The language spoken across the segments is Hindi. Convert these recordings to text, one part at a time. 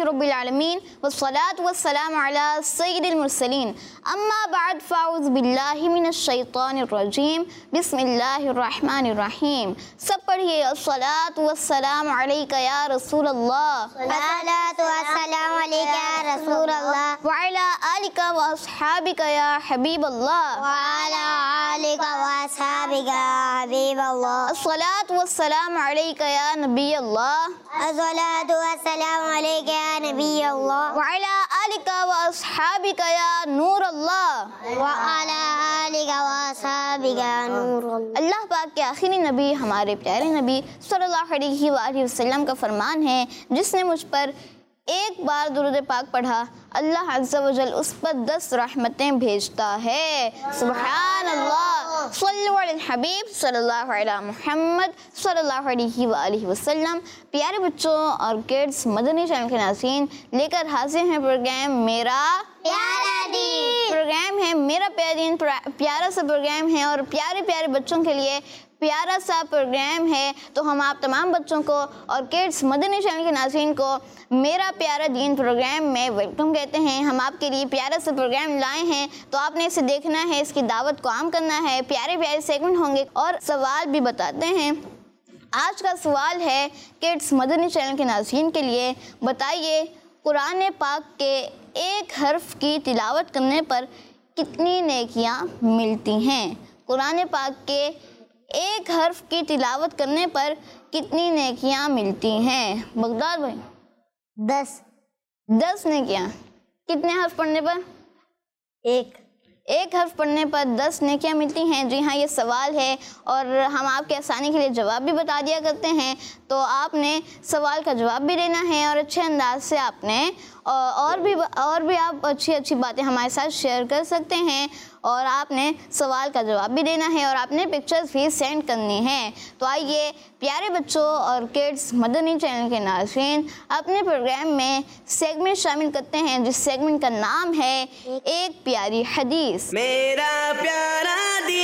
रब्बिल आलमीन वस्सलातु वस्सलामु अला सय्यिदिल मुरसलीन अम्मा बअद फ़अऊज़ु बिल्लाहि मिनश शैतानिर रजीम बिस्मिल्लाहिर रहमानिर रहीम। सब पढ़िए अस्सलातु वस्सलामु अलैका या रसूल अल्लाह, अस्सलातु वस्सलामु अलैका या रसूल अल्लाह, व अला आलिका व अस्हाबिका या हबीब अल्लाह, व अला आलिका व अस्हाबिका या हबीब अल्लाह, अस्सलातु वस्सलामु अलैका या नबी अल्लाह, अस्सलातु वस्सलामु अलैका या नबी अल्लाह, व अला आलिका व अस्हाबिका या नूर अल्लाह, व अला आलिका व अस्हाबिका या नूर अल्लाह। अल्लाह पाक के आखिरी नबी हमारे प्यारे नबी सल्लल्लाहु अलैहि वसल्लम का फरमान है, जिसने मुझ पर एक बार दुरूद पाक पढ़ा अल्लाह अज़्ज़ा व जल उस पर 10 रहमतें भेजता है। सुबहान अल्लाह। सल्लल्लाहु अलैहि हबीब सल्लल्लाहु अलैहि मुहम्मद सल्लल्लाहु अलैहि वसल्लम। प्यारे बच्चों और किड्स, मदनी चैनल के नाज़रीन लेकर हाजिर हैं प्रोग्राम मेरा प्यारा दीन। प्रोग्राम है मेरा प्यारा दीन, प्यारा सा प्रोग्राम है और प्यारे प्यारे बच्चों के लिए प्यारा सा प्रोग्राम है। तो हम आप तमाम बच्चों को और किड्स मदनी चैनल के नाज़रीन को मेरा प्यारा दीन प्रोग्राम में वेलकम कहते हैं। हम आपके लिए प्यारा सा प्रोग्राम लाए हैं, तो आपने इसे देखना है, इसकी दावत को आम करना है। प्यारे प्यारे सेगमेंट होंगे और सवाल भी बताते हैं। आज का सवाल है किड्स मदनी चैनल के नाज़रीन के लिए, बताइए कुरान पाक के एक हर्फ की तिलावत करने पर कितनी नेकियां मिलती हैं? कुरान पाक के एक हर्फ की तिलावत करने पर कितनी नेकियां मिलती हैं? बगदाद भाई 10 नेकियां। कितने हर्फ पढ़ने पर? एक हर्फ पढ़ने पर 10 नेकियां मिलती हैं। जी हाँ, ये सवाल है और हम आपके आसानी के लिए जवाब भी बता दिया करते हैं, तो आपने सवाल का जवाब भी देना है और अच्छे अंदाज से आपने और भी आप अच्छी बातें हमारे साथ शेयर कर सकते हैं और आपने सवाल का जवाब भी देना है और आपने पिक्चर्स भी सेंड करनी है। तो आइए प्यारे बच्चों और किड्स मदनी चैनल के नाज़रीन अपने प्रोग्राम में सेगमेंट शामिल करते हैं, जिस सेगमेंट का नाम है एक प्यारी हदीस। मेरा प्यारा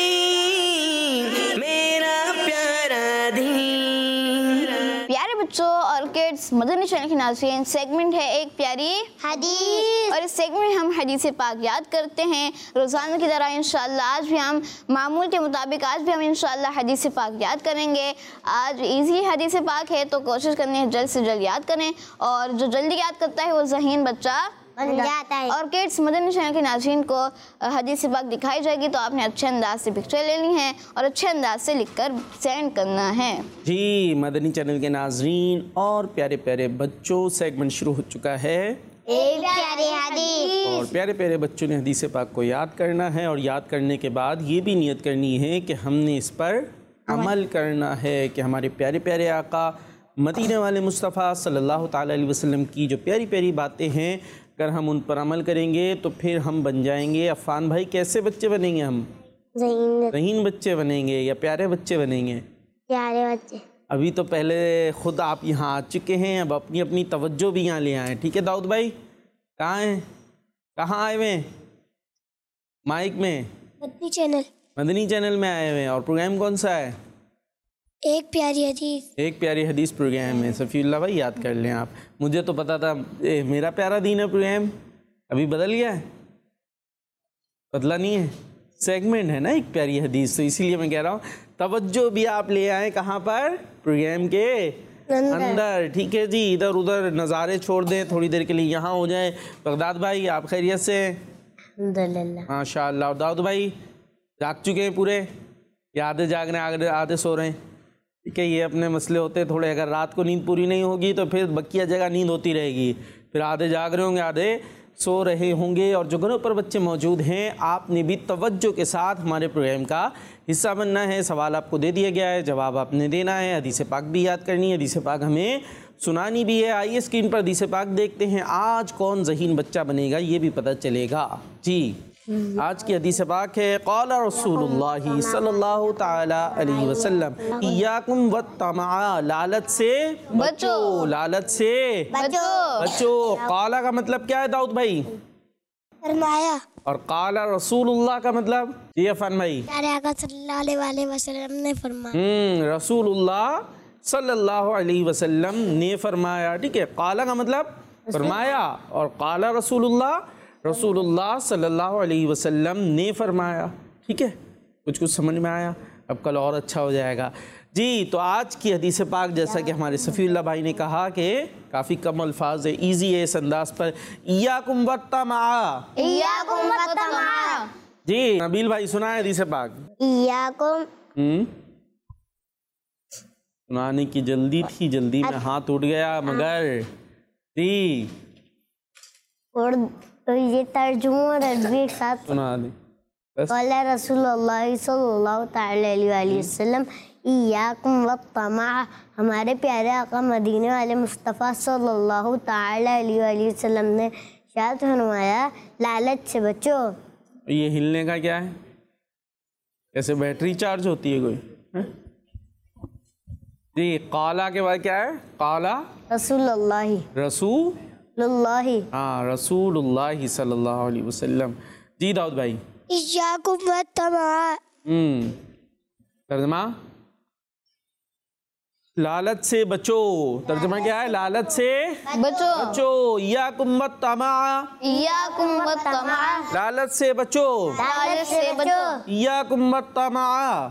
दीन, मेरा प्यारा दीन। प्यारे बच्चों और किड्स मदनी चैनल के नाज़रीन सेगमेंट है एक प्यारी हदीस, और इस सेगमेंट में हम हदीस पाक याद करते हैं रोज़ाना की तरह। इंशाअल्लाह आज भी हम मामूल के मुताबिक आज भी हम इंशाअल्लाह हदीस पाक याद करेंगे। आज इजी हदीस पाक है, तो कोशिश करनी है जल्द से जल्द याद करें, और जो जल्दी याद करता है वो ज़हीन बच्चा बन जाता है। और किड्स मदनी चैनल के नाज़रीन को हदीस पाक दिखाई जाएगी, तो आपने अच्छे अंदाज से पिक्चर लेनी है और अच्छे अंदाज से लिखकर सेंड करना है। जी मदनी चैनल के नाजरीन और प्यारे प्यारे बच्चों, सेगमेंट शुरू हो चुका है एक प्यारी हदीस। और प्यारे प्यारे बच्चों ने हदीस पाक को याद करना है और याद करने के बाद ये भी नियत करनी है कि हमने इस पर अमल करना है, कि हमारे प्यारे प्यारे आका मदीने वाले मुस्तफ़ा सल्लल्लाहु ताला अलैहि वसल्लम की जो प्यारी प्यारी बातें हैं, अगर हम उन पर अमल करेंगे तो फिर हम बन जाएंगे। अफ़ान भाई कैसे बच्चे बनेंगे? हम रहीन बच्चे बनेंगे या प्यारे बच्चे बनेंगे? प्यारे बच्चे। अभी तो पहले ख़ुद आप यहाँ आ चुके हैं, अब अपनी अपनी तवज्जो भी यहाँ ले आए। ठीक है दाऊद भाई, कहाँ हैं? कहाँ आए हुए हैं? माइक में मदनी चैनल में आए हुए हैं। और प्रोग्राम कौन सा है? एक प्यारी हदीस। एक प्यारी हदीस प्रोग्राम है। सफ़ीउल्लाह भाई याद कर लें आप, मुझे तो पता था मेरा प्यारा दीन है प्रोग्राम, अभी बदल गया है? बदला नहीं है, सेगमेंट है ना एक प्यारी हदीस, तो इसीलिए मैं कह रहा हूँ तवज्जो भी आप ले आए कहाँ पर? प्रोग्राम के अंदर। ठीक है जी, इधर उधर नज़ारे छोड़ दें, थोड़ी देर के लिए यहाँ हो जाए। बगदाद भाई आप खैरियत से? माशाअल्लाह। और दाऊद भाई जाग चुके हैं पूरे या आधे जाग रहे हैं, आधे सो रहे हैं? ठीक है, ये अपने मसले होते हैं थोड़े। अगर रात को नींद पूरी नहीं होगी तो फिर बकिया जगह नींद होती रहेगी, फिर आधे जाग रहे होंगे आधे सो रहे होंगे। और जो घरों पर बच्चे मौजूद हैं, आपने भी तवज्जो के साथ हमारे प्रोग्राम का हिस्सा बनना है। सवाल आपको दे दिया गया है, जवाब आपने देना है, हदीस पाक भी याद करनी है, हदीस पाक हमें सुनानी भी है। आइए स्क्रीन पर हदीस पाक देखते हैं, आज कौन ज़हीन बच्चा बनेगा ये भी पता चलेगा। जी आज की हदीस पाक है, क़ाला रसूलुल्लाह सल्लल्लाहु ताला अलैहि वसल्लम, इय्याकुम वत्तमा, लालच से बचो, लालच से बचो। क़ाला का मतलब क्या है दाऊद भाई? फरमाया। और क़ाला रसूलुल्लाह का मतलब? जी अफान भाई? सल्लल्लाहु अलैहि वसल्लम ने फरमाया। रसूलुल्लाह सल्लल्लाहु अलैहि वसल्लम ने फरमाया। ठीक है, क़ाला का मतलब फरमाया, और काला रसूलुल्लाह सल्लल्लाहु अलैहि वसल्लम ने फरमाया। ठीक है, कुछ समझ में आया? अब कल और अच्छा हो जाएगा जी। तो आज की हदीस पाक, जैसा कि हमारे सफ़ीउल्लाह भाई ने कहा कि काफ़ी कम अल्फाज है, ईजी है इस अंदाज पर। इय्याकुम वत्तमा जी। नबील भाई सुनाए हदीस पाक। इय्याकुम, सुनाने की जल्दी थी, जल्दी में हाथ उठ गया मगर जी। और तो ये तर्जुमा और अदबी एक साथ सुना दे बस। क़ाला रसूलुल्लाह सल्लल्लाहु तआला अलैहि वसल्लम इय्याकुम वत्तमा, हमारे प्यारे आका मदीने वाले मुस्तफ़ा सल्लल्लाहु तआला अलैहि वसल्लम ने इरशाद फरमाया, लालच से बचो। ये हिलने का क्या है? कैसे बैटरी चार्ज होती है कोई है? जी। काला के बाद क्या है? काला रसूलुल्लाह रसूलुल्लाह सल्लल्लाहु अलैहि वसल्लम। जी दाऊद भाई। इय्याकुम वत्तमा, तर्जमा लालच से बचो। तर्जमा क्या है? लालच से बचो। इय्याकुम वत्तमा, लालच से बचो। इय्याकुम वत्तमा,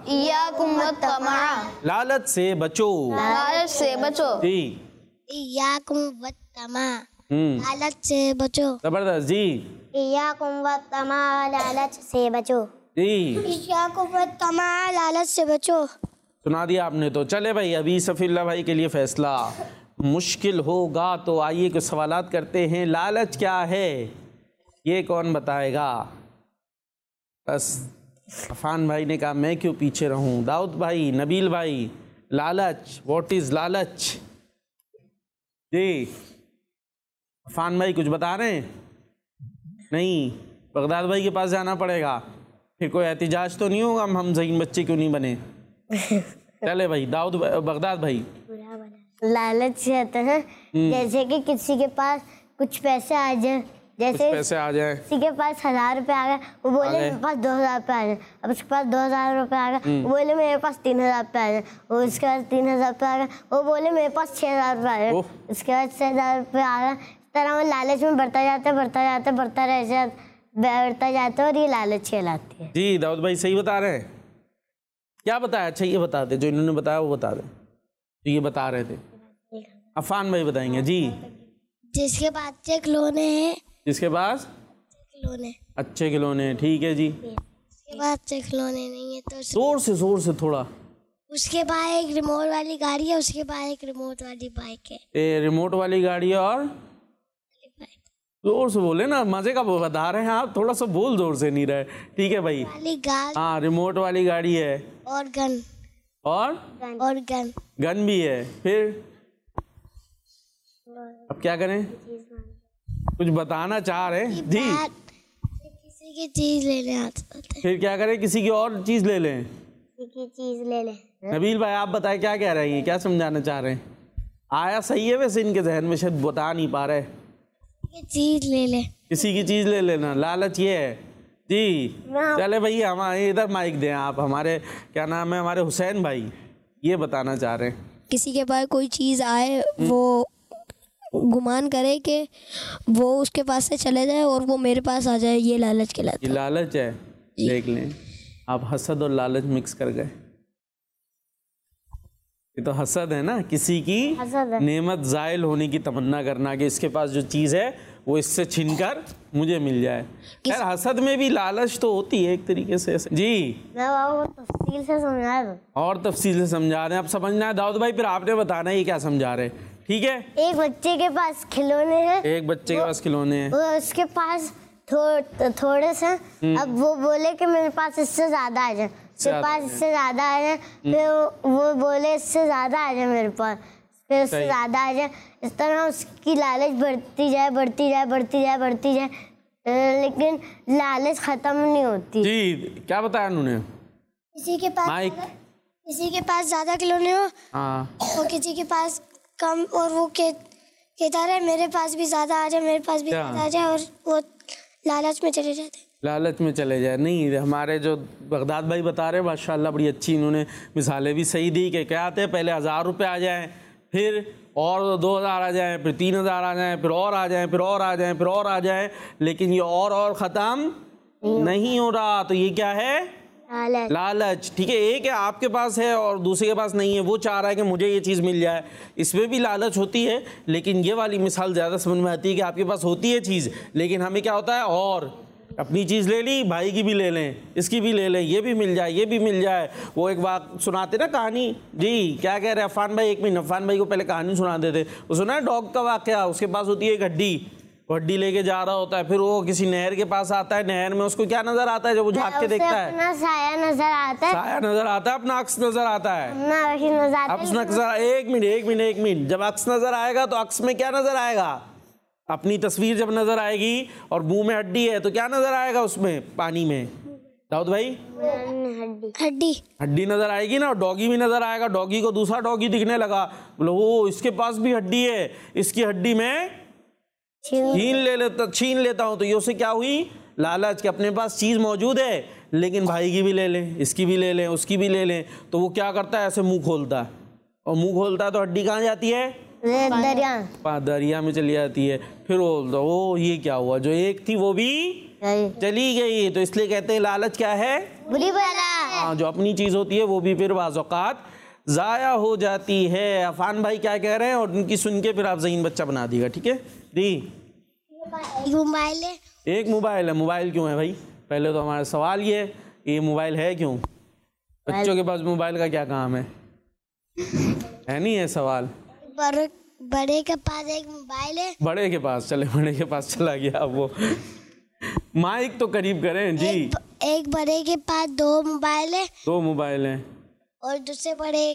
लालच से बचो। जी। इय्याकुम वत्तमा, लालच से बचो। जबरदस्त जी। इय्याकुम वत्तमा, लालच से बचो। जी। इय्याकुम वत्तमा, लालच से बचो। सुना दिया आपने। तो चले भाई, अभी सफ़ीउल्लाह भाई के लिए फैसला मुश्किल होगा, तो आइए कुछ सवालात करते हैं। लालच क्या है ये कौन बताएगा? बस अफान भाई ने कहा मैं क्यों पीछे रहूं। दाऊद भाई, नबील भाई, लालच, व्हाट इज लालच? जी। अफान भाई कुछ बता रहे हैं? नहीं, बगदाद भाई के पास जाना पड़ेगा, फिर कोई एहतिजाज तो नहीं होगा हम ज़हीन बच्चे क्यों नहीं बने। चले भाई, दाऊद बगदाद भाई। लालच कहते हैं जैसे कि किसी के पास कुछ पैसे आ जाए, जैसे पैसे आ जाए, किसी के पास 1000 रुपये आ गए, वो बोले मेरे पास 2000 रुपये आ जाए। अब उसके पास 2000 रुपये आ गए, वो बोले मेरे पास 3000 रुपये आ जाए। वो उसके पास 3000 रुपये आ गए, वो बोले मेरे पास 6000 रुपये आ जाए। उसके बाद 6000 रुपये आ गए। इस तरह वो लालच में बढ़ता जाता है और ये लालच कहलाती है। जी दाऊद भाई सही बता रहे हैं। क्या बताया? अच्छा ये बता दे, जो इन्होंने बताया वो बता दे, जो ये बता रहे थे। अफान भाई बताएंगे जी। जिसके पास अच्छे खिलौने हैं, जिसके पास अच्छे खिलौने, ठीक है जी। उसके पास अच्छे खिलौने नहीं है तो जोर से थोड़ा। उसके पास एक रिमोट वाली गाड़ी है, उसके पास एक रिमोट वाली बाइक है। रिमोट वाली गाड़ी और जोर से बोले ना, मजे का बता रहे हैं आप, थोड़ा सा बोल जोर से नहीं रहे। ठीक है भाई। हाँ, रिमोट वाली गाड़ी है और गन गन भी है। फिर अब क्या करें? कुछ बताना चाह रहे हैं जी। किसी की चीज ले लें। फिर क्या करें? किसी की और चीज ले लें। नबील भाई आप बताएं क्या कह रहे हैं, क्या समझाना चाह रहे हैं? आया सही है वैसे इनके जहन में, शायद बता नहीं पा रहे। चीज ले ले, किसी की चीज ले लेना, लालच ये है जी। चले भैया हमारे इधर माइक दें आप, हमारे क्या नाम है, हमारे हुसैन भाई ये बताना चाह रहे हैं। किसी के पास कोई चीज़ आए, वो गुमान करे कि वो उसके पास से चले जाए और वो मेरे पास आ जाए, ये लालच कहलाता है। ये लालच है। देख लें आप, हसद और लालच मिक्स कर गए। ये तो हसद है ना, किसी की नेमत जायल होने की तमन्ना करना कि इसके पास जो चीज़ है वो इससे छीनकर मुझे मिल जाए। यार हसद में भी लालच तो होती है एक तरीके से जी। मैं बाबू तफसील से समझा दूं। और तफसील से समझा रहे हैं, अब समझना है दाऊद भाई, फिर आपने बताना है ये क्या समझा रहे, ठीक है? एक बच्चे के पास खिलौने हैं, एक बच्चे के पास खिलौने हैं, वो उसके पास थोड़े से, अब वो बोले कि मेरे पास इससे ज्यादा आ जाए, मेरे पास इससे ज्यादा आ जाए, फिर वो बोले इससे ज्यादा आ जाए मेरे पास, फिर उससे ज्यादा आ जाए। इस तरह उसकी लालच बढ़ती जाए, लेकिन लालच खत्म नहीं होती जी। क्या बताया उन्होंने? किसी के पास ज्यादा खिलौने हो और किसी के पास कम, और वो कहता रहे मेरे पास भी ज्यादा आ जाए, मेरे पास भी ज्यादा आ जाए, और वो लालच में चले जाते। लालच में चले जाए। नहीं, हमारे जो बगदाद भाई बता रहे हैं माशाल्लाह बड़ी अच्छी इन्होंने मिसालें भी सही दी कि क्या आते हैं, पहले 1000 रुपये आ जाए, फिर और 2000 आ जाएं, फिर 3000 आ जाएं, फिर और आ जाएं, फिर और आ जाएं, फिर और आ जाएं, लेकिन ये और ख़त्म नहीं हो रहा। तो ये क्या है? लालच। ठीक है, एक है आपके पास है और दूसरे के पास नहीं है, वो चाह रहा है कि मुझे ये चीज़ मिल जाए, इसमें भी लालच होती है। लेकिन ये वाली मिसाल ज़्यादा समझ में आती है कि आपके पास होती है चीज़, लेकिन हमें क्या होता है, और अपनी चीज़ ले ली, भाई की भी ले लें, इसकी भी ले लें, ये भी मिल जाए, ये भी मिल जाए। वो एक बात सुनाते ना कहानी, जी क्या कह रहे हैं अफ़ान भाई, एक मिनट, अफ़ान भाई को पहले कहानी सुना देते। वो सुना है डॉग का वाक़या, उसके पास होती है एक हड्डी, हड्डी लेके जा रहा होता है, फिर वो किसी नहर के पास आता है, नहर में उसको क्या नजर आता है जब वो झांक के देखता है? अपना साया नजर आता है, साया नजर आता है, अपना अक्स नजर आता है, अक्स नजर। एक मिनट, जब अक्स नजर आएगा तो अक्स में क्या नजर आएगा? अपनी तस्वीर जब नजर आएगी और मुंह में हड्डी है तो क्या नजर आएगा उसमें, पानी में? दाऊद भाई, हड्डी नजर आएगी ना, और डॉगी भी नजर आएगा। डॉगी को दूसरा डॉगी दिखने लगा, बोलो वो इसके पास भी हड्डी है, इसकी हड्डी में छीन लेता हूं। तो ये उसे क्या हुई? लालच, कि अपने पास चीज मौजूद है लेकिन भाई की भी ले लें, इसकी भी ले लें, उसकी भी ले लें। तो वो क्या करता है, ऐसे मुंह खोलता है, और मुंह खोलता है तो हड्डी कहाँ जाती है? दरिया में चली जाती है। फिर वो ये क्या हुआ, जो एक थी वो भी चली गई। तो इसलिए कहते हैं लालच क्या है? बुरी बला। हाँ, जो अपनी चीज होती है वो भी फिर बाज़ औक़ात ज़ाया हो जाती है। अफ़ान भाई क्या कह रहे हैं, और उनकी सुन के फिर आप ज़हीन बच्चा बना दीगा। ठीक है दी, मोबाइल है, एक मोबाइल है। मोबाइल क्यों है भाई? पहले तो हमारा सवाल ये मोबाइल है क्यों? बच्चों के पास मोबाइल का क्या काम है नहीं है सवाल। बड़े के पास एक मोबाइल है, बड़े के पास चला गया। अब वो माइक तो करीब करें जी। एक बड़े के पास 2 मोबाइल है, 2 मोबाइल हैं, और दूसरे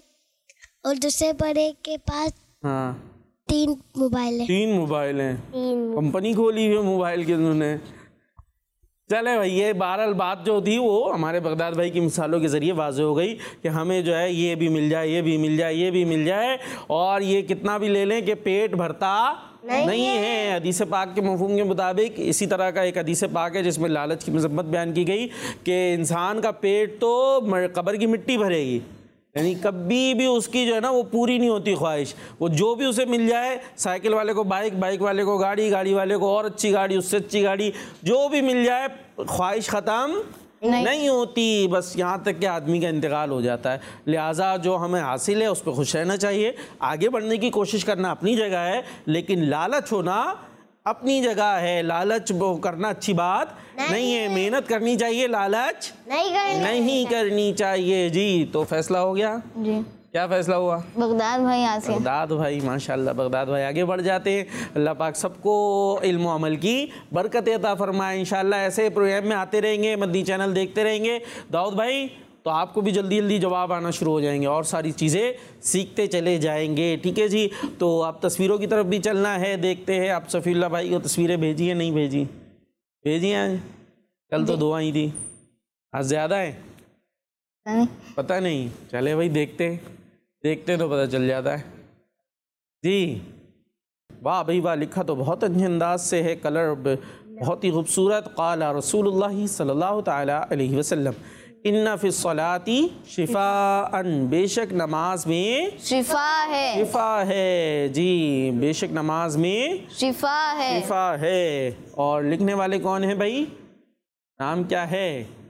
बड़े के पास हाँ 3 मोबाइल है। 3 मोबाइल हैं, कंपनी खोली हुई है मोबाइल की उन्होंने। चले भाई, ये बहरहाल बात जो थी वो हमारे बगदाद भाई की मिसालों के ज़रिए वाज़ेह हो गई कि हमें जो है ये भी मिल जाए, ये भी मिल जाए, ये भी मिल जाए, और ये कितना भी ले लें कि पेट भरता नहीं है। हदीस पाक के मफ़हूम के मुताबिक इसी तरह का एक हदीस पाक है जिसमें लालच की मज़म्मत बयान की गई कि इंसान का पेट तो कब्र की मिट्टी भरेगी, यानी कभी भी उसकी जो है ना वो पूरी नहीं होती ख्वाहिश। वो जो भी उसे मिल जाए, साइकिल वाले को बाइक, बाइक वाले को गाड़ी, गाड़ी वाले को और अच्छी गाड़ी, उससे अच्छी गाड़ी, जो भी मिल जाए ख्वाहिश ख़त्म नहीं होती। बस यहाँ तक कि आदमी का इंतकाल हो जाता है। लिहाजा जो हमें हासिल है उस पर खुश रहना चाहिए, आगे बढ़ने की कोशिश करना अपनी जगह है, लेकिन लालच होना अपनी जगह है। लालच वो करना अच्छी बात नहीं है, मेहनत करनी चाहिए, लालच नहीं करनी चाहिए। जी, तो फैसला हो गया जी। क्या फैसला हुआ? बगदाद भाई यहाँ से, बगदाद भाई माशाल्लाह, बगदाद भाई आगे बढ़ जाते हैं। अल्लाह पाक सबको इल्म और अमल की बरकत अता फरमाए। इंशाल्लाह ऐसे प्रोग्राम में आते रहेंगे, मदनी चैनल देखते रहेंगे। दाऊद भाई, तो आपको भी जल्दी जल्दी जवाब आना शुरू हो जाएंगे और सारी चीज़ें सीखते चले जाएंगे। ठीक है जी, तो आप तस्वीरों की तरफ भी चलना है, देखते हैं। आप सफ़ीउल्लाह भाई को तस्वीरें भेजी है, नहीं भेजी? भेजी हैं, कल तो 2 आई थी, आज ज़्यादा है पता नहीं। चले भाई, देखते तो पता चल जाता है जी। वाह भाई वाह, लिखा तो बहुत अच्छे अंदाज से है, कलर बहुत ही खूबसूरत। क़ाला रसूलुल्लाह सल्लल्लाहु तआला अलैहि वसल्लम इन्ना फिस सलाती शिफाअन, बेशक नमाज में शिफा है जी, बेशक नमाज में शिफा है। और लिखने वाले कौन है भाई, नाम क्या है?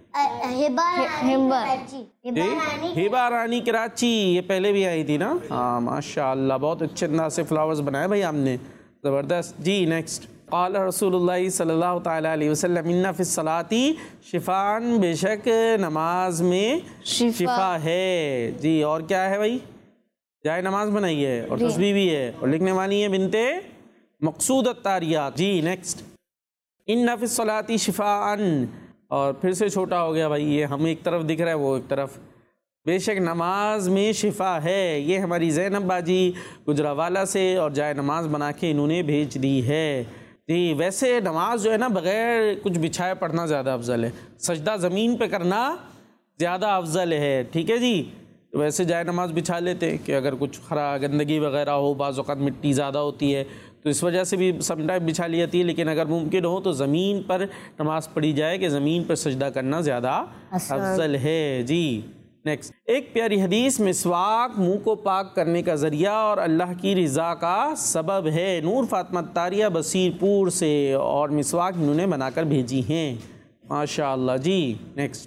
हिबा रानी कराची, ये पहले भी आई थी ना? हाँ माशाअल्लाह, बहुत अच्छे अंदाज से फ्लावर्स बनाए भाई आपने, ज़बरदस्त जी। नेक्स्ट, क़ाल रसूलुल्लाह सल्लल्लाहु तआला अलैहि वसल्लम इन्ना फिस सलाती शिफान, बेशक नमाज में शिफा है जी। और क्या है भाई? जाए नमाज बनाई है और तस्बीह भी है, और लिखने वाली है बिनते मक़सूद अत्तारियात जी। नेक्स्ट, इन्ना फिस सलाती शिफान, और फिर से छोटा हो गया भाई, ये हम एक तरफ दिख रहा है, वो एक तरफ। बेशक नमाज में शिफा है, ये हमारी ज़ैनब बाजी गुजरावाला से, और जाए नमाज बना के इन्होंने भेज दी है जी। वैसे नमाज जो है ना, बग़ैर कुछ बिछाए पढ़ना ज़्यादा अफजल है, सजदा ज़मीन पे करना ज़्यादा अफजल है। ठीक है जी, वैसे जाए नमाज बिछा लेते हैं कि अगर कुछ खरा गंदगी वगैरह हो, बाज़ औक़ात मिट्टी ज़्यादा होती है तो इस वजह से भी समटाइम बिछा ली जाती है, लेकिन अगर मुमकिन हो तो ज़मीन पर नमाज़ पढ़ी जाए कि ज़मीन पर सजदा करना ज़्यादा अफजल है जी। नेक्स्ट, एक प्यारी हदीस, मिसवाक मुंह को पाक करने का ज़रिया और अल्लाह की रज़ा का सबब है। नूर फातिमा तारिया बसीरपुर से, और मिसवाक इन्होंने बनाकर भेजी हैं, माशाअल्लाह जी। नेक्स्ट,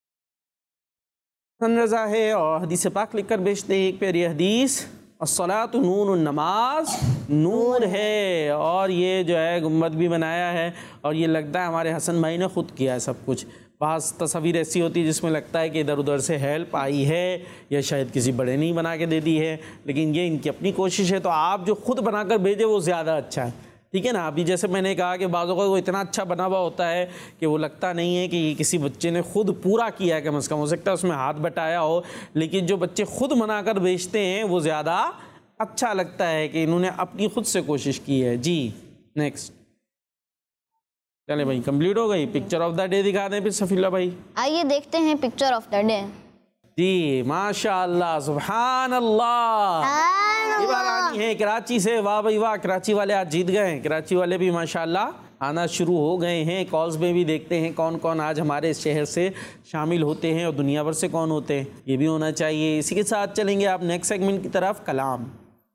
रज़ा है और हदीस पाक लिखकर भेजते हैं एक प्यारी हदीस, अस्सलातु नूर, नमाज नूर है। और ये जो है गुम्बद भी बनाया है, और ये लगता है हमारे हसन भाई ने ख़ुद किया है सब कुछ। बाज़ तस्वीर ऐसी होती है जिसमें लगता है कि इधर उधर से हेल्प आई है या शायद किसी बड़े ने ही बना के दे दी है, लेकिन ये इनकी अपनी कोशिश है। तो आप जो ख़ुद बनाकर भेजे वो ज़्यादा अच्छा है, ठीक है ना। अभी जैसे मैंने कहा कि बाज़ों का वो इतना अच्छा बना हुआ होता है कि वो लगता नहीं है कि ये किसी बच्चे ने खुद पूरा किया है, कम से कम हो सकता है उसमें हाथ बटाया हो, लेकिन जो बच्चे खुद बनाकर बेचते हैं वो ज़्यादा अच्छा लगता है कि इन्होंने अपनी खुद से कोशिश की है जी। नेक्स्ट, चले भाई कंप्लीट हो गई। पिक्चर ऑफ द डे दिखा दें फिर सफीला भाई। आइए देखते हैं पिक्चर ऑफ द डे जी। माशाअल्लाह, सुभान अल्लाह। ये बार आनी है कराची से, वाह भाई वाह, कराची वाले आज जीत गए हैं। कराची वाले भी माशाअल्लाह आना शुरू हो गए हैं। कॉल्स में भी देखते हैं कौन कौन आज हमारे इस शहर से शामिल होते हैं और दुनिया भर से कौन होते हैं, ये भी होना चाहिए। इसी के साथ चलेंगे आप नेक्स्ट सेगमेंट की तरफ, कलाम।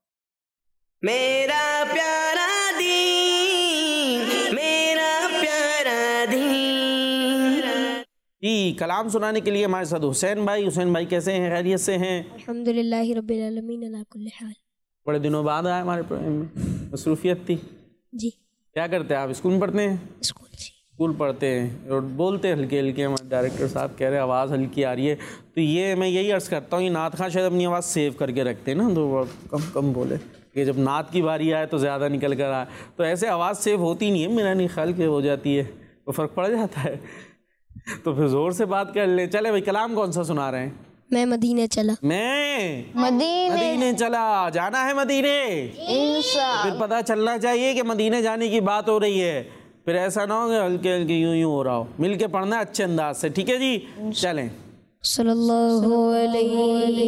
मेरा प्यारा दीन, मेरा प्यारा दीन। जी, कलाम सुनाने के लिए हमारे साथ हुसैन भाई। हुसैन भाई कैसे हैं, खैरियत से हैं? अल्हम्दुलिल्लाहि रब्बिल आलमीन अला कुल्ली हाल। बड़े दिनों बाद आए हमारे प्रोग्राम में, मसरूफियत थी जी। क्या करते हैं आप? स्कूल में पढ़ते हैं? स्कूल जी। स्कूल पढ़ते हैं और बोलते हल्के हल्के। हमारे डायरेक्टर साहब कह रहे हैं आवाज़ हल्की आ रही है, तो ये मैं यही अर्ज़ करता हूँ, ये नात खां शायद अपनी आवाज़ सेव करके रखते हैं ना, तो कम कम बोले कि जब नात की बारी आए तो ज़्यादा निकल कर आए। तो ऐसे आवाज़ सेव होती नहीं है, मेरा नहीं ख्याल के हो जाती है, तो फ़र्क पड़ जाता है। तो फिर ज़ोर से बात कर ले। चले भाई, कलाम कौन सा सुना रहे हैं? मैं मदीने चला। मैं मदीने चला, जाना है मदीने। इंशाअल्लाह। फिर पता चलना चाहिए कि मदीने जाने की बात हो रही है, फिर ऐसा ना हो कि हल्के हल्के यूं यूं हो रहा हो। मिल के पढ़ना है अच्छे अंदाज से, ठीक है जी। चलें। सल्लल्लाहु अलैहि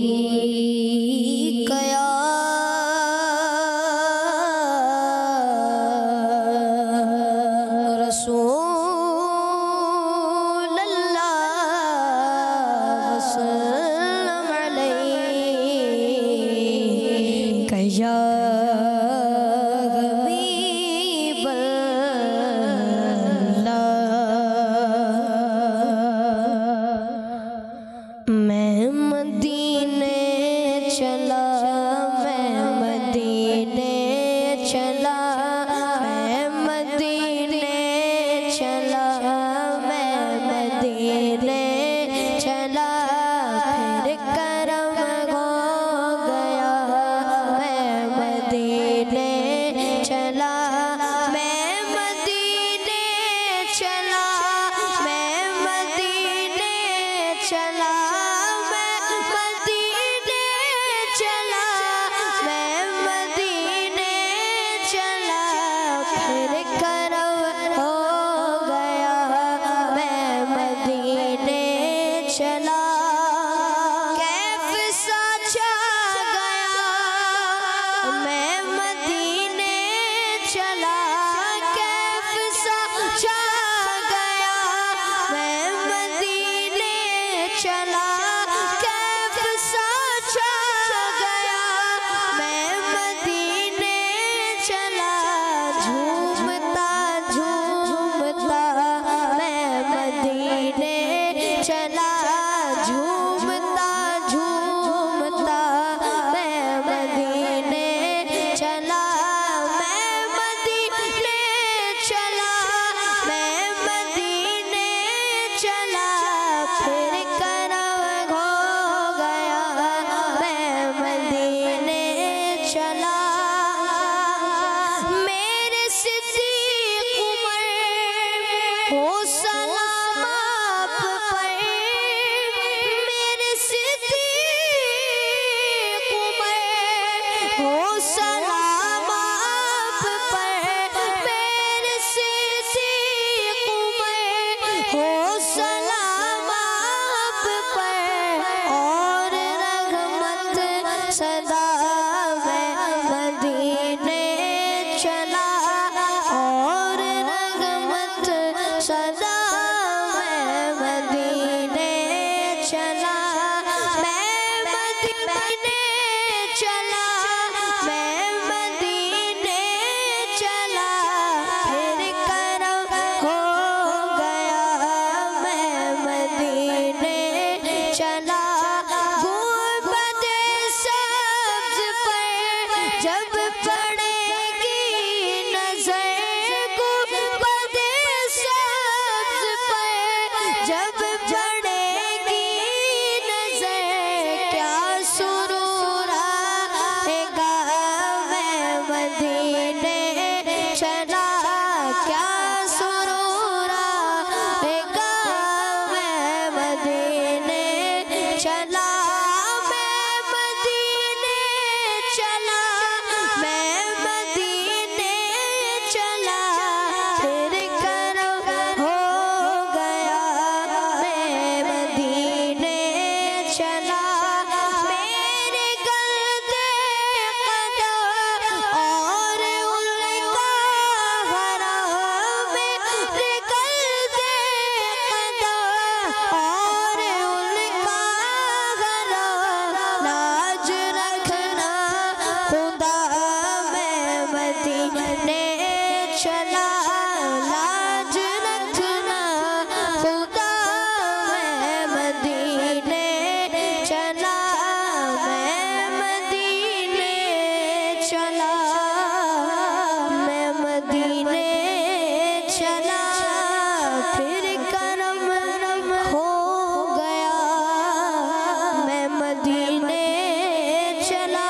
चला क्या सुरूर आएगा, मैं मदीने चला, मैं मदीने चला, मैं मदीने चला, फिर करम हो गया, मैं मदीने चला, मेरे गलते कदम और उनका हराम, मेरे गलते कदम और उनका हराम, लाज रखना खुदा, मैं मदीने चला, लाज रखना खुदा, मैं मदीने चला, मैं मदीने चला, मैं मदीने चला, फिर करम हो गया, मैं मदीने चला।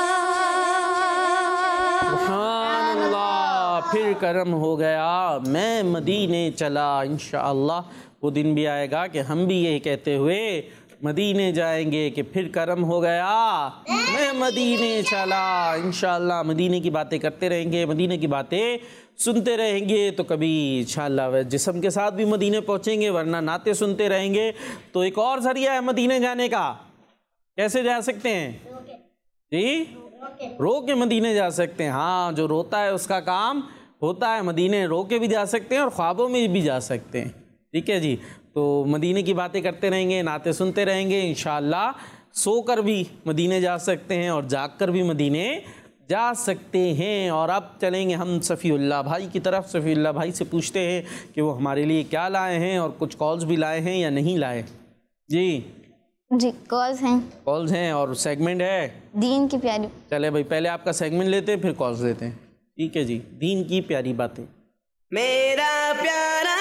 सुभान अल्लाह, फिर करम हो गया, मैं मदीने चला। इंशाअल्लाह वो दिन भी आएगा कि हम भी यही कहते हुए मदीने जाएंगे कि फिर करम हो गया, मैं मदीने चला। इंशाअल्लाह मदीने की बातें करते रहेंगे, मदीने की बातें सुनते रहेंगे, तो कभी इंशाअल्लाह जिस्म के साथ भी मदीने पहुँचेंगे, वरना नाते सुनते रहेंगे। तो एक और ज़रिया है मदीने जाने का, कैसे जा सकते हैं जी? रो के मदीने जा सकते हैं। हाँ, जो रोता है उसका काम होता है, मदीने रो के भी जा सकते हैं और ख्वाबों में भी जा सकते हैं। ठीक है जी। तो मदीने की बातें करते रहेंगे, नाते सुनते रहेंगे, इंशाअल्लाह सोकर भी मदीने जा सकते हैं और जागकर भी मदीने जा सकते हैं। और अब चलेंगे हम सफ़ीउल्लाह भाई की तरफ। सफ़ीउल्लाह भाई से पूछते हैं कि वो हमारे लिए क्या लाए हैं और कुछ कॉल्स भी लाए हैं या नहीं लाए। जी जी, कॉल्स हैं, कॉल्स हैं और सेगमेंट है दीन की प्यारी। चले भाई, पहले आपका सेगमेंट लेते हैं, फिर कॉल्स लेते हैं। ठीक है जी। दीन की प्यारी बातें। मेरा प्यारा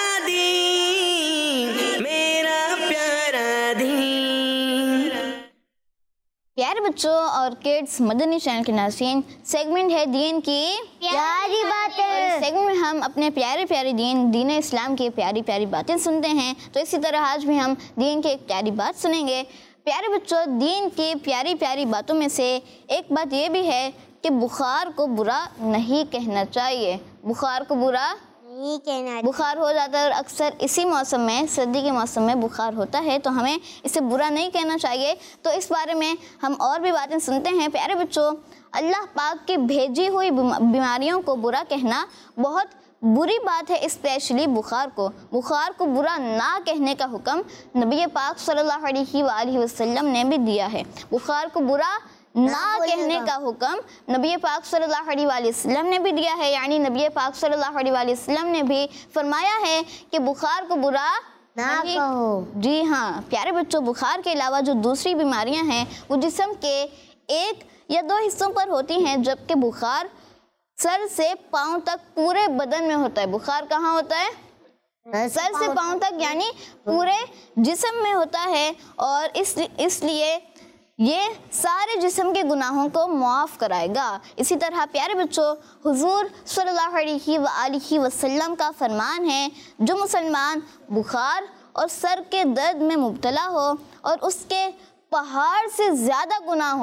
दीन, मेरा प्यारा दीन। प्यारे बच्चों और किड्स, मदनी चैनल के नाज़रीन, सेगमेंट है दीन की प्यारी बातें। सेगमेंट में हम अपने प्यारे प्यारे दीन इस्लाम की प्यारी प्यारी बातें सुनते हैं। तो इसी तरह आज भी हम दीन की एक प्यारी बात सुनेंगे। प्यारे बच्चों, दीन की प्यारी प्यारी बातों में से एक बात ये भी है कि बुखार को बुरा नहीं कहना चाहिए। बुखार को बुरा नहीं कहना, बुखार हो जाता है और अक्सर इसी मौसम में, सर्दी के मौसम में बुखार होता है, तो हमें इसे बुरा नहीं कहना चाहिए। तो इस बारे में हम और भी बातें सुनते हैं। प्यारे बच्चों, अल्लाह पाक की भेजी हुई बीमारियों को बुरा कहना बहुत बुरी बात है, स्पेशली बुखार को बुरा ना कहने का हुक्म नबी पाक सल्लल्लाहु अलैहि वसल्लम ने भी दिया है। बुखार को बुरा ना कहने का हुक्म नबी पाक सल्लल्लाहु अलैहि वसल्लम ने भी दिया है। यानी नबी पाक सल्लल्लाहु अलैहि वसल्लम ने भी फरमाया है कि बुखार को बुरा ना कहो। जी हाँ प्यारे बच्चों, बुखार के अलावा जो दूसरी बीमारियां हैं वो जिस्म के एक या दो हिस्सों पर होती हैं, जबकि बुखार सर से पाँव तक पूरे बदन में होता है। बुखार कहाँ होता है? सर से पाँव तक, यानी पूरे जिस्म में होता है। और इसलिए ये सारे जिस्म के गुनाहों को मुआफ़ कराएगा। इसी तरह प्यारे बच्चों, हुजूर सल्लल्लाहु अलैहि वसल्लम का फरमान है, जो मुसलमान बुखार और सर के दर्द में मुब्तला हो और उसके पहाड़ से ज़्यादा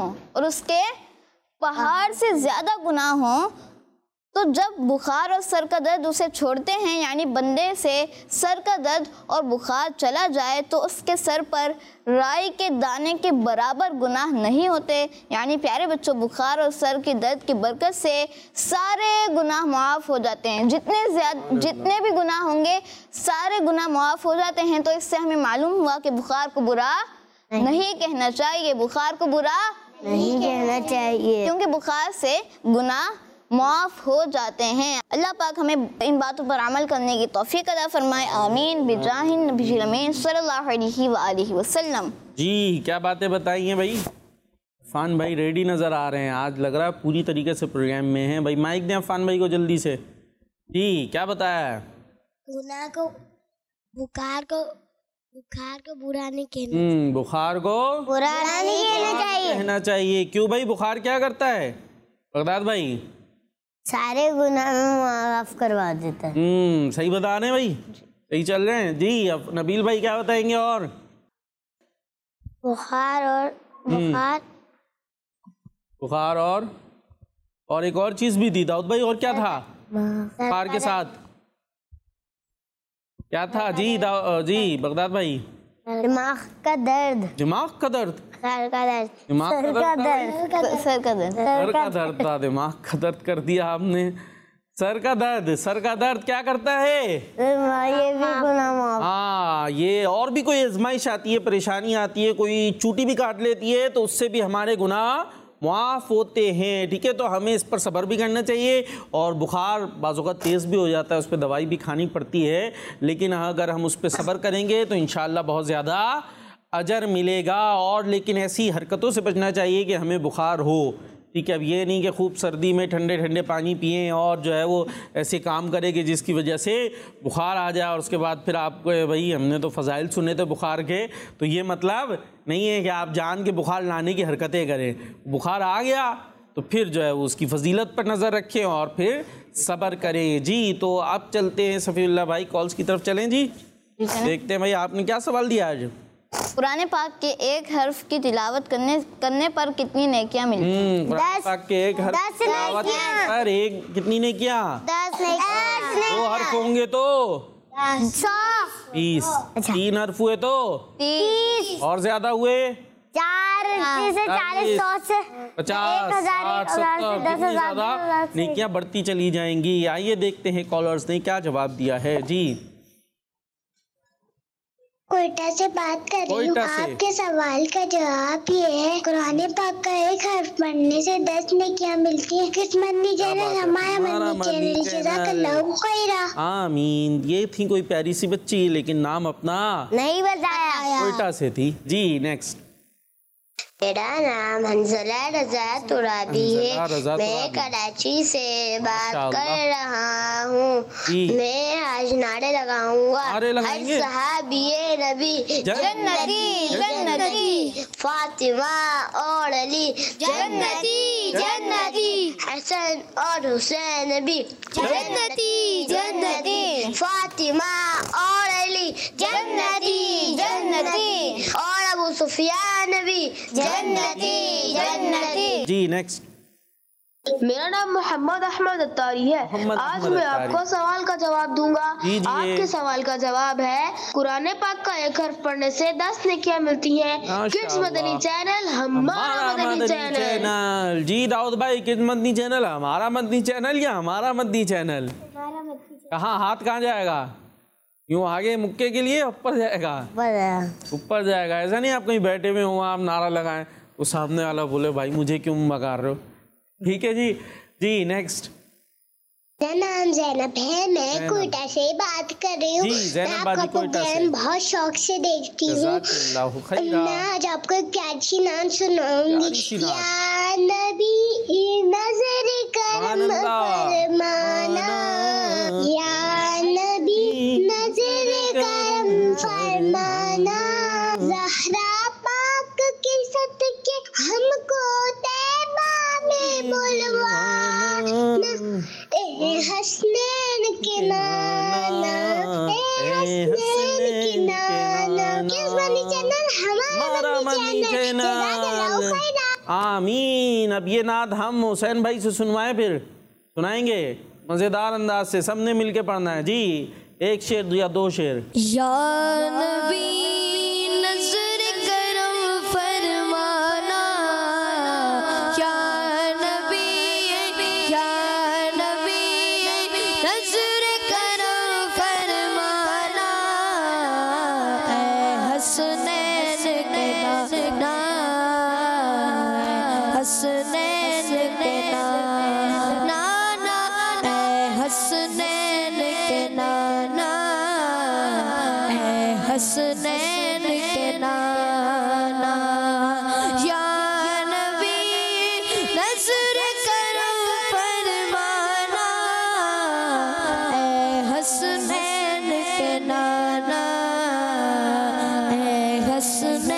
गुनाह हो, तो जब बुखार और सर का दर्द उसे छोड़ते हैं, यानी बंदे से सर का दर्द और बुखार चला जाए, तो उसके सर पर राई के दाने के बराबर गुनाह नहीं होते। यानी प्यारे बच्चों, बुखार और सर के दर्द की बरकत से सारे गुनाह मुआफ़ हो जाते हैं। जितने भी गुनाह होंगे सारे गुनाह मुआफ़ हो जाते हैं। तो इससे हमें मालूम हुआ कि बुखार को बुरा नहीं कहना चाहिए, बुखार को बुरा नहीं कहना चाहिए, क्योंकि बुखार से गुनाह मुआफ़ हो जाते हैं। अल्लाह पाक हमें इन बातों पर अमल करने की तौफीक अता फरमाए। आमीन बिजाहिन नबी अमीन सल्लल्लाहु अलैहि वसल्लम। जी, क्या बातें बताई हैं भाई। अफ़ान भाई रेडी नज़र आ रहे हैं, आज लग रहा है पूरी तरीके से प्रोग्राम में हैं। भाई माइक दें अफ़ान भाई को जल्दी से। जी, क्या बताया है? गुनाह को, बुखार को बुरा नहीं कहना। बुखार को बुरा नहीं कहना चाहिए। कहना चाहिए। क्यों भाई? बुखार क्या करता है बगदाद भाई? सारे गुनाह माफ करवा देता है। सही बता रहे हैं भाई, सही चल रहे हैं जी। अब नबील भाई क्या बताएंगे? और बुखार और एक और चीज भी थी दाऊद भाई, और क्या था बुखार के साथ? क्या था जी जी बगदाद भाई? दिमाग का दर्द, सर का दर्द, सर का दर्द, था। दिमाग का दर्द कर दिया आपने। सर का दर्द क्या करता है? ये भी गुनाह माफ। हाँ, ये और भी कोई आजमाइश आती है, परेशानी आती है, कोई चूटी भी काट लेती है तो उससे भी हमारे गुनाह माफ़ होते हैं। ठीक है, तो हमें इस पर सब्र भी करना चाहिए। और बुखार बाज़ औक़ात तेज़ भी हो जाता है, उस पर दवाई भी खानी पड़ती है, लेकिन अगर हम उस पर सब्र करेंगे तो इंशाअल्लाह बहुत ज़्यादा अजर मिलेगा। और लेकिन ऐसी हरकतों से बचना चाहिए कि हमें बुखार हो। ठीक है, अब ये नहीं कि खूब सर्दी में ठंडे ठंडे पानी पिएं और जो है वो ऐसे काम करे कि जिसकी वजह से बुखार आ जाए और उसके बाद फिर आपको भाई हमने तो फ़ज़ाइल सुने थे बुखार के, तो ये मतलब नहीं है कि आप जान के बुखार लाने की हरकतें करें। बुखार आ गया तो फिर जो है वो उसकी फजीलत पर नज़र रखें और फिर सब्र करें जी। तो अब चलते हैं सफ़ीउल्लाह भाई कॉल्स की तरफ चलें जी। देखते हैं भाई आपने क्या सवाल दिया आज। कुरान पाक के एक हर्फ की तिलावत करने पर कितनी नेकियां मिलती हैं? कुरान पाक के एक हर्फ की तिलावत करने पर एक कितनी नेकियां? 10 दो हर्फ होंगे तो 30, 3 हर्फ हुए तो 30, और ज्यादा हुए 4 से 40, 100 से 50, 60, 70, कितनी ज्यादा नेकियां बढ़ती चली जाएंगी। आइए देखते हैं कॉलर्स ने क्या जवाब दिया है जी। कोयटा से बात कर रही हूँ। आपके सवाल का जवाब ये है, कुरान पाक का एक हर्फ पढ़ने से 10 नेकियां मिलती हैं। किस मदनी चैनल? हमारा मदनी चैनल। जज़ाकल्लाहु खैरा। आमीन। ये थी कोई प्यारी सी बच्ची, लेकिन नाम अपना नहीं बताया। कोयटा से थी जी। नेक्स्ट। मेरा नाम हंसला रजा तुराबी है। मैं कराची से बात कर रहा हूँ। मैं आज नारे लगाऊंगा। हर सहाबिये नबी जन्नती जन्नती, फातिमा और अली जन्नती जन्नती, हसन और हुसैन भी जन्नती जन्नती, फातिमा और अली जन्नती जन्नती, और अबू सुफियान भी जन्नती जन्नती जी। नेक्स्ट। मेरा नाम मोहम्मद अहमद अत्तारी है। आज मैं आपको सवाल का जवाब दूंगा। आपके सवाल का जवाब है, कुरान पाक का एक हर्फ पढ़ने से 10 नेकियां मिलती हैं। किड्स मदनी चैनल, हमारा मदनी चैनल जी। दाऊद भाई, किड्स मदनी चैनल, हमारा मदनी चैनल या हमारा मदनी चैनल? कहाँ हाथ कहाँ जाएगा? यूँ आगे मुक्के के लिए ऊपर जाएगा, ऊपर जाएगा। ऐसा नहीं आप कहीं बैठे हुए हो, आप नारा लगाएं तो सामने वाला बोले भाई मुझे क्यों मकार रहे हो। ठीक है जी जी। नेक्स्ट। मेरा नाम जैनब है। मैं कोयटा से बात कर रही हूँ। मैं आपका प्रोग्राम बहुत शौक से देखती हूँ। मैं आज आपको एक प्यारी नाम सुनाऊंगी। या नबी नजर करम फरमाना, या नबी नजर करम फरमाना, ज़हरा पाक के सदके हमको तैबा में बुलवाना, ए हसनैन के नाना, ए हसनैन के नाना। किस मदनी चैनल? हमारा मदनी चैनल। आमीन। अब ये नात हम हुसैन भाई से सुनवाएं, फिर सुनाएंगे मजेदार अंदाज से, सबने मिलके पढ़ना है जी। एक शेर या 2 शेर। या नबी नजर करम फरमाना, या नबी नजर करम फरमाना, ऐ हसनैन के नाना, हसनैन के नाना, ऐ हसनैन के नाना, ऐ हसनैन के नाना। या नबी नजर करम फरमाना, ऐ हसनैन के नाना, ऐ हसनैन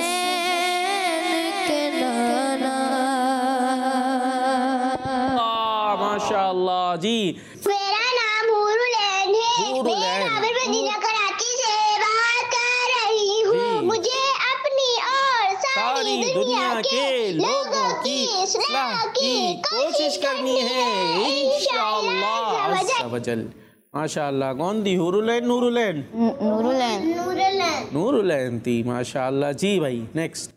के नाना। माशाअल्लाह करनी है इंशाअल्लाह अज़्ज़ा वजल। माशाअल्लाह। कौन थी? हुरुलैन नूरुलैन? नूरुलैन थी माशाअल्लाह। जी भाई नेक्स्ट।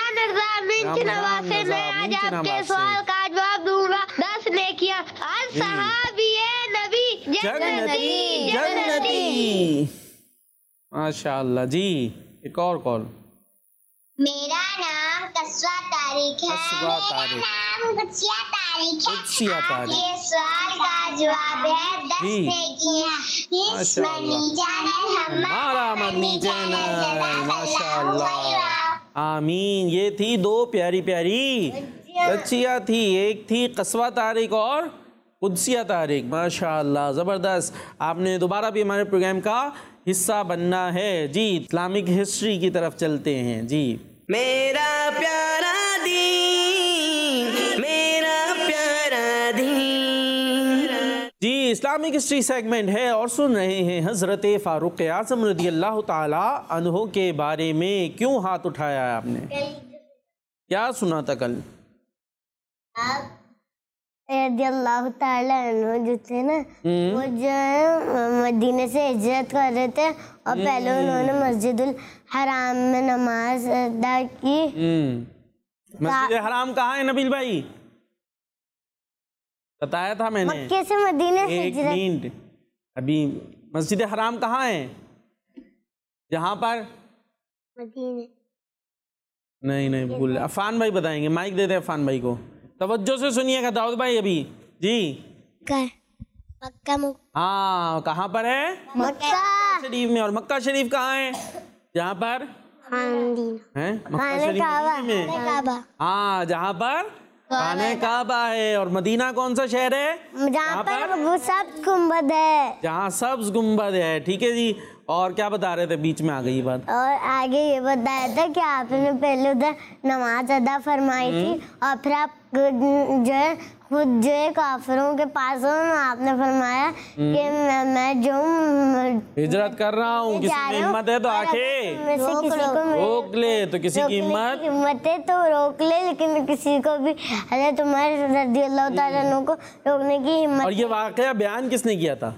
नवासे मैं आज आपके सवाल का जवाब दूंगा। 10 नेकियां। आज सहाबिए नबी जन्नती जन्नती। माशाअल्लाह। जी एक और कॉल। मेरा नाम कस्वा तारिक है। कस्वा तारिक। मेरा नाम कुदसिया तारिक है। कुदसिया तारिक। आपके सवाल का जवाब है 10 नेकियां। इस मदनी चैनल हमारा मदनी चैनल। माशाअल्लाह आमीन। ये थी 2 प्यारी प्यारी बच्चियाँ थी। एक थी कस्वा तारिक और कुदसिया तारिक। माशाअल्लाह ज़बरदस्त। आपने दोबारा भी हमारे प्रोग्राम का हिस्सा बनना है। जी इस्लामिक हिस्ट्री की तरफ चलते हैं। जी मेरा प्यारा दीन, मेरा प्यारा दीन। जी इस्लामिक हिस्ट्री सेगमेंट है और सुन रहे हैं हज़रत फ़ारूक आज़म रज़ी अल्लाह ताला अन्हो के बारे में। क्यों हाथ उठाया है आपने? क्या सुना था कल? अल्लाह ताला अन्हु जो थे ना, वो जो है मदीने से हिजरत कर रहे थे और पहले उन्होंने मस्जिदुल हराम में नमाज अदा की। मस्जिद हराम कहाँ है नबील भाई? बताया था मैंने। मक्के से मदीने से एक मिनट। अभी मस्जिद हराम कहाँ है? जहाँ पर मदीने। नहीं भूल। अफान भाई बताएंगे। माइक देते हैं अफान भाई को। तवज्जो से सुनिएगा दाऊद भाई अभी। जी मक्का। हाँ कहाँ पर है? मक्का शरीफ में। और मक्का शरीफ कहाँ है? जहाँ पर है मक्का शरीफ में। हाँ जहाँ पर खाने काबा है। और मदीना कौन सा शहर है? जहाँ पर वो सब्ज़ गुंबद है। जहाँ सब्ज़ गुंबद है। ठीक है जी। और क्या बता रहे थे? बीच में आ गई बात। और आगे ये बताया था कि आपने पहले उधर नमाज अदा फरमाई थी और फिर आप जो है खुद जो है काफिरों के पास हो। आपने फरमाया कि मैं जो हिजरत कर रहा हूँ, किसी में हिम्मत है तो आके रोक ले। तो किसी की हिम्मत है तो रोक ले, लेकिन किसी को भी हज़रत उमर रज़ियल्लाहु ताला अन्हु को रोकने की हिम्मत। और ये वाकया बयान किसने किया था?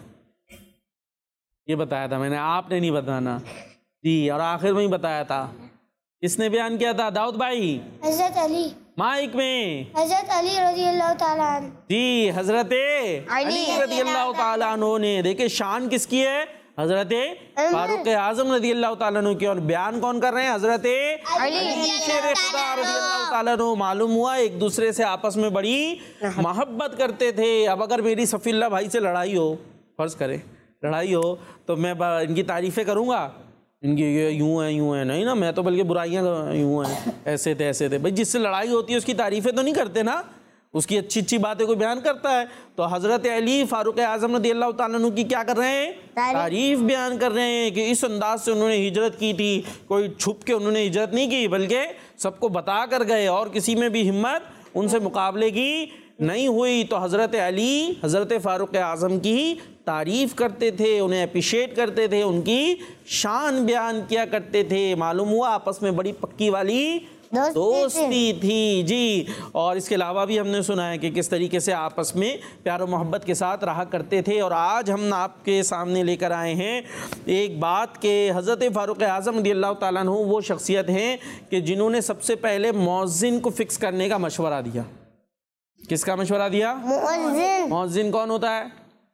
ये बताया था मैंने, आपने नहीं बताना। जी और आखिर में ही बताया था। किसने बयान किया था दाऊद भाई? हज़रत अली। माइक में। हज़रत अली रज़ियल्लाहु ताला अन्हु। जी हज़रत अली रज़ियल्लाहु ताला अन्हु ने। देखिए शान किसकी है? हज़रत फारूक आज़म रज़ियल्लाहु ताला अन्हु की। और बयान कौन कर रहे हैं? हज़रत अली शेर खुदा रज़ियल्लाहु ताला अन्हु। मालूम हुआ एक दूसरे से आपस में बड़ी मोहब्बत करते थे। अब अगर मेरी सफ़ील्ला भाई से लड़ाई हो, फर्ज करें लड़ाई हो, तो मैं इनकी तारीफ़ें करूँगा, इनकी ये यूँ है नहीं ना, मैं तो बल्कि बुराइयाँ यूँ हैं, ऐसे थे भाई। जिससे लड़ाई होती है उसकी तारीफ़ें तो नहीं करते ना, उसकी अच्छी अच्छी बातें कोई बयान करता है। तो हज़रत अली फ़ारूक आज़म रज़ियल्लाहु ताला अन्हु की क्या कर रहे हैं? तारीफ़ बयान कर रहे हैं कि इस अंदाज से उन्होंने हिजरत की थी। कोई छुप के उन्होंने हिजरत नहीं की, बल्कि सबको बता कर गए और किसी में भी हिम्मत उनसे मुकाबले की नहीं हुई। तो हज़रत अली हज़रत फ़ारूक आज़म की तारीफ़ करते थे, उन्हें अप्रिशिएट करते थे, उनकी शान बयान किया करते थे। मालूम हुआ आपस में बड़ी पक्की वाली दोस्ती थी। जी और इसके अलावा भी हमने सुना है कि किस तरीके से आपस में प्यार और मोहब्बत के साथ रहा करते थे। और आज हम आपके सामने लेकर आए हैं एक बात के हज़रत फ़ारूक आज़म रज़ियल्लाहु ताला अन्हु वो शख्सियत हैं कि जिन्होंने सबसे पहले मौज़िन को फ़िक्स करने का मशवरा दिया। किसका मशवरा दिया? मौज़िन कौन होता है?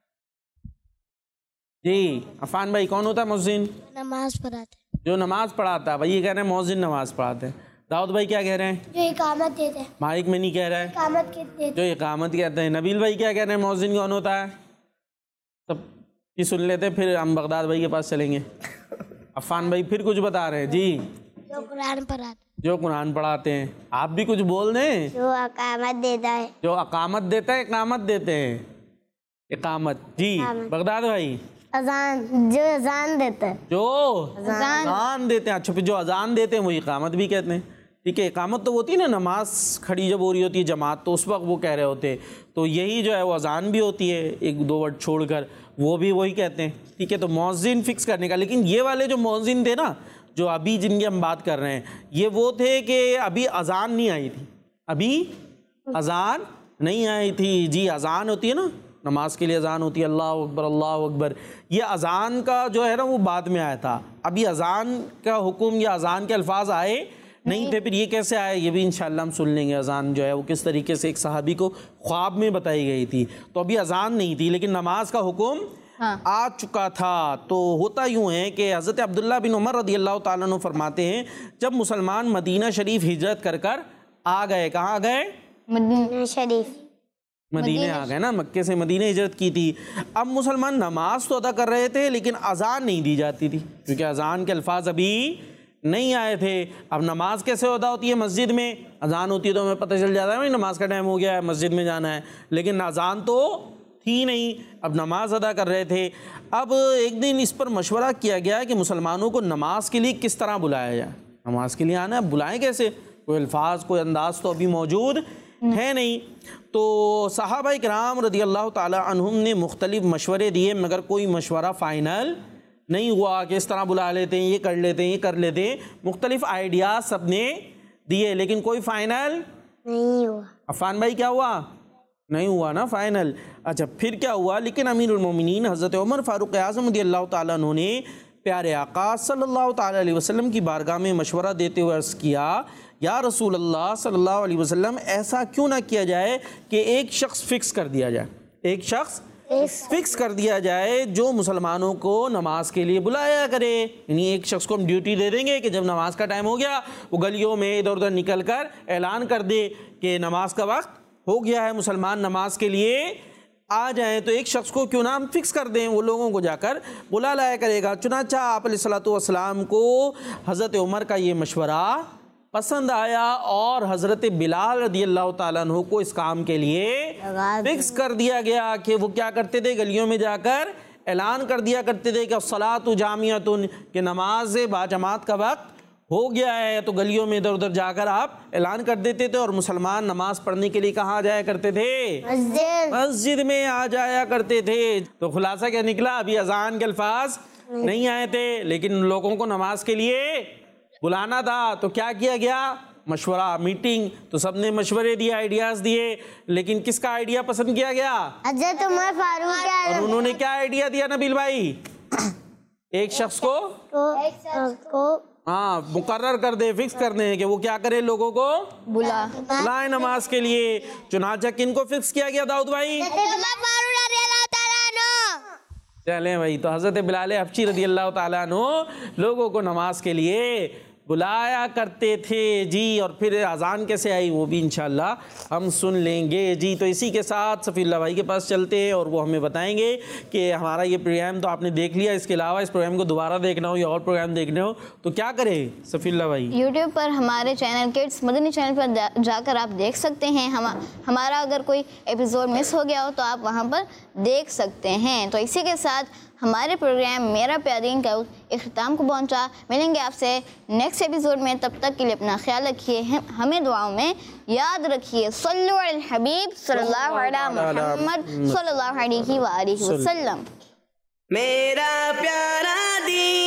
जी अफान भाई कौन होता है मौज़िन? नमाज पढ़ाते। जो नमाज पढ़ाता है। भाई ये कह रहे हैं मौज़िन नमाज पढ़ाते हैं। दाऊद भाई क्या कह रहे हैं? जो इकामत देते हैं। माइक में नहीं कह रहा है। इकामत देते। जो इकामत कहते हैं। नबील भाई क्या कह रहे हैं? मौज़िन कौन होता है? सब की सुन लेते हैं, फिर हम बगदाद भाई के पास चलेंगे। अफान भाई फिर कुछ बता रहे हैं। जी जो कुरान पढ़ाते। जो कुरान पढ़ाते हैं। आप भी कुछ बोल दें। जो इकामत देता है। जो अकामत देता है, इकामत देते हैं। इकामत। जी बगदाद भाई। अजान। जो अजान देता है। जो अजान देते हैं। अच्छा फिर जो अजान देते हैं वो इकामत भी कहते हैं। ठीक है। इकामत तो होती है ना, नमाज खड़ी जब हो रही होती है जमात, तो उस वक्त वो कह रहे होते हैं। तो यही जो है वो अजान भी होती है, एक दो वर्ड छोड़कर वो भी वही कहते हैं। ठीक है। तो मौज़िन फिक्स करने का। लेकिन ये वाले जो मौज़िन थे ना, जो अभी जिनकी हम बात कर रहे हैं, ये वो थे कि अभी अजान नहीं आई थी। अभी अजान नहीं आई थी। जी अजान होती है ना, नमाज के लिए अजान होती है, अल्लाह अकबर अल्लाह अकबर, ये अजान का जो है ना वो बाद में आया था। अभी अजान का हुक्म या अजान के अल्फाज आए नहीं थे, फिर ये कैसे आए ये भी इंशाअल्लाह हम सुन लेंगे। अजान जो है वो किस तरीके से एक सहाबी को ख्वाब में बताई गई थी, तो अभी अजान नहीं थी लेकिन नमाज का हुक्म आ चुका था। तो होता यूँ है कि हज़रत अब्दुल्ला बिन उमर रदियल्लाहु ताला अन्हु फरमाते हैं, जब मुसलमान मदीना शरीफ हिजरत कर आ गए, कहाँ गए? मदीना शरीफ, मदीने आ गए ना, मक्के से मदीने हिजरत की थी। अब मुसलमान नमाज तो अदा कर रहे थे लेकिन अजान नहीं दी जाती थी, क्योंकि अजान के अल्फाज अभी नहीं आए थे। अब नमाज कैसे अदा होती है? मस्जिद में अजान होती है तो हमें पता चल जाता है भाई नमाज का टाइम हो गया है, मस्जिद में जाना है, लेकिन अजान तो थी नहीं। अब नमाज अदा कर रहे थे। अब एक दिन इस पर मशवरा किया गया कि मुसलमानों को नमाज के लिए किस तरह बुलाया जाए। नमाज के लिए आना है, बुलाएं कैसे? कोई अल्फाज कोई अंदाज तो अभी मौजूद है नहीं। तो सहाबा इकराम रदियल्लाहु ताला अन्हुम ने मुख्तलिफ मशवरे दिए, मगर कोई मशवरा फ़ाइनल नहीं हुआ कि इस तरह बुला लेते हैं, ये कर लेते हैं, ये कर लेते हैं। मुख्तलिफ आइडियाज़ सब ने दिए लेकिन कोई फ़ाइनल नहीं हुआ। अफान भाई क्या हुआ? नहीं हुआ ना फ़ाइनल। अच्छा फिर क्या हुआ? लेकिन अमीरुल मोमिनीन हज़रत उमर फ़ारूक आज़म रदियल्लाहु ताला अन्हु ने प्यारे आका सल्लल्लाहु ताला अलैहि वसल्लम की बारगाह में मशवरा देते हुए अर्ज़ किया, या रसूल अल्लाह सल्लल्लाहु अलैहि वसल्लम, ऐसा क्यों ना किया जाए कि एक शख्स फ़िक्स कर दिया जाए, एक शख्स फिक्स कर दिया जाए जो मुसलमानों को नमाज के लिए बुलाया करे। यानी एक शख्स को हम ड्यूटी दे देंगे कि जब नमाज का टाइम हो गया वो गलियों में इधर उधर निकल कर ऐलान कर दे कि नमाज का वक्त हो गया है, मुसलमान नमाज के लिए आ जाएं। तो एक शख्स को क्यों ना हम फिक्स कर दें, वो लोगों को जाकर बुला लाया करेगा। चुनांचा आप अलैहिस्सलातु वस्सलाम को हज़रत उमर का ये मशवरा पसंद आया और हज़रत बिलाल रदियल्लाहु ताला अन्हु को इस काम के लिए फिक्स कर दिया गया कि वो क्या करते थे, गलियों में जाकर ऐलान कर दिया करते थे कि सलातु जामियतुन, कि नमाज बाजमात का वक्त हो गया है। तो गलियों में इधर उधर जाकर आप ऐलान कर देते थे और मुसलमान नमाज पढ़ने के लिए कहाँ जाया करते थे? मस्जिद में आ जाया करते थे। तो खुलासा क्या निकला? अभी अजान के अल्फाज नहीं आए थे लेकिन लोगों को नमाज के लिए बुलाना था। तो क्या किया गया? मशवरा, मीटिंग। तो सबने मशवरे दिए, आइडियाज दिए, लेकिन किसका आइडिया पसंद किया गया? हज़रत उमर फारूक। और उन्होंने क्या आइडिया दिया नबील भाई? एक शख्स को हाँ मुकर्रर कर दे, फिक्स कर दे कि वो क्या करे, लोगों को बुलाए नमाज के लिए। चुनाचा किनको फिक्स किया गया दाऊद भाई? चलें भाई, तो हज़रत बिलाल हबशी रदियल्लाहु ताला अन्हु लोगों को नमाज के लिए बुलाया करते थे जी। और फिर अजान कैसे आई वो भी इंशाल्लाह हम सुन लेंगे जी। तो इसी के साथ सफ़ीउल्लाह भाई के पास चलते हैं और वो हमें बताएंगे कि हमारा ये प्रोग्राम तो आपने देख लिया, इसके अलावा इस प्रोग्राम को दोबारा देखना हो या और प्रोग्राम देखने हो तो क्या करें सफ़ीउल्लाह भाई? यूट्यूब पर हमारे चैनल किड्स मदनी चैनल पर जाकर आप देख सकते हैं। हमारा अगर कोई एपिसोड मिस हो गया हो तो आप वहाँ पर देख सकते हैं। तो इसी के साथ हमारे प्रोग्राम मेरा प्यारा दीन का इख्तिताम को पहुंचा। मिलेंगे आपसे नेक्स्ट एपिसोड में, तब तक के लिए अपना ख्याल रखिए, हमें दुआओं में याद रखिए। सल्लु अल हबीब सल्लल्लाहु अलैहि मुहम्मद सल्लल्लाहु अलैहि वसल्लम। मेरा प्यारा दीन